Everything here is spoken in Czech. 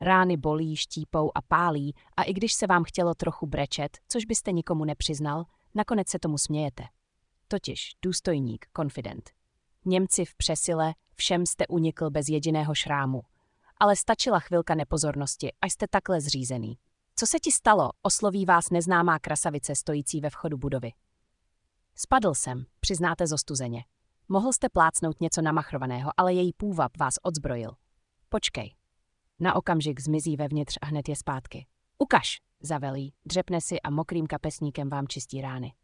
Rány bolí, štípou a pálí a i když se vám chtělo trochu brečet, což byste nikomu nepřiznal, nakonec se tomu smějete. Totiž důstojník, konfident. Němci v přesile, všem jste unikl bez jediného šrámu. Ale stačila chvilka nepozornosti, až jste takhle zřízený. Co se ti stalo, osloví vás neznámá krasavice stojící ve vchodu budovy. Spadl jsem, přiznáte zostuzeně. Mohl jste plácnout něco namachrovaného, ale její půvab vás odzbrojil. Počkej. Na okamžik zmizí vevnitř a hned je zpátky. Ukaž, zavelí, dřepne si a mokrým kapesníkem vám čistí rány.